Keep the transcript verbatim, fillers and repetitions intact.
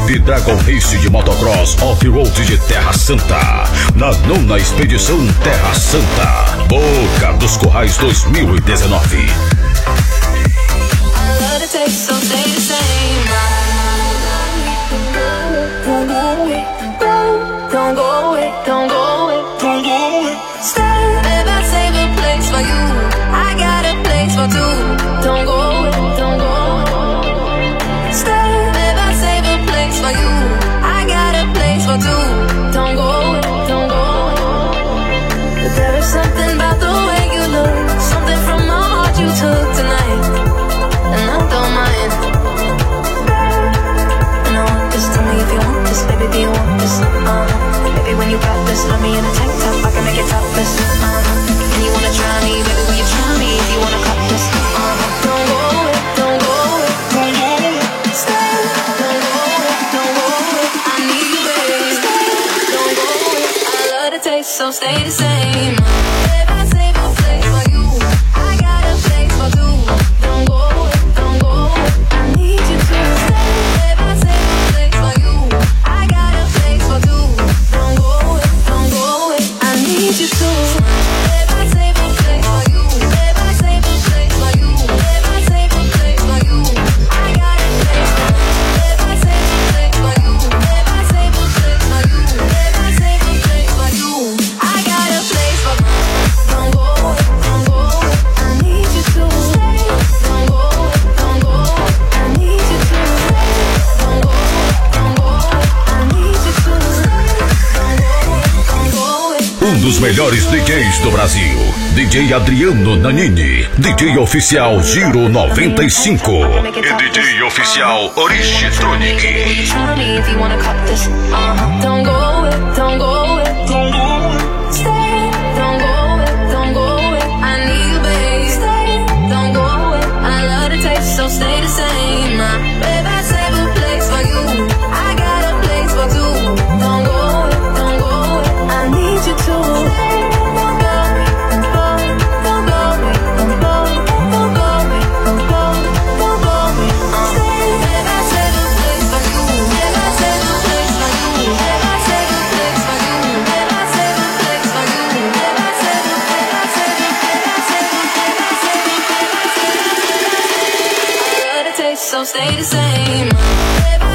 Clube Dragon Race de Motocross Off-Road de Terra Santa. Na nona expedição Terra Santa. Boca dos Currais dois mil e dezenove. Don't go away, don't go away, don't go away. Stay, babe, I save a place for you. I got a place for two. Don't go away, don't go away. Stay, babe, I save a place for you. I got a place for two. Don't go away, don't go away. But there is something about the way you look, something from my heart you took tonight, and I don't mind. And I want this, tell me if you want this, baby, do you want this? Uh-huh. Baby, when you got this, love me in a tank top, I can make it topless. Uh-huh. And you wanna try me, baby, will you try me if you wanna cut this? Uh-huh. Don't go away, don't go away, don't go away. Stay, don't go away, don't go away. I need you, baby. Stay, don't go away. I love the taste, so stay the same. Baby, I save a place for you. I got a place for two. Don't go away, don't go away. I need you to stay. Baby, I save a place for you. I got a place for two. Don't go away, don't go away. I need you to. Baby, I save a place for you. Baby, I save a place for you. Baby, I save a place for you. I got a place for you. Baby, I save a place for you. Baby, I save a place for you. Baby, I save a place for you. I got a place for you. Don't go away, don't go away. I need you to stay. Don't go away, don't go away. I need you to stay. Don't go away, don't go away. I need you to stay. Don't go away, don't go away. Um dos melhores D Js do Brasil, D J Adriano Nanini, D J oficial Giro noventa e cinco e D J oficial Origitronic. Try me if you wanna cut this. Uh-huh. Don't go away, don't go away, don't go away. Stay, don't go away, don't go away. I need you, babe. Stay, don't go away. I love the taste, so stay the same. Uh, babe, I save a place for you. I got a place for two. Don't go away, don't go away. I need you to stay. Don't go away, don't go away, don't go away, don't go away, don't go away, don't go away, don't go away. Uh, stay, babe, I save a place for you. Babe, I save a place for you. Babe, I save a place for you. Babe, I save a place for you. Babe, I save a, babe, I save a, babe, I save a, babe, I save a, babe, I save a, babe, I save a. I love the taste, so stay the same. Babe,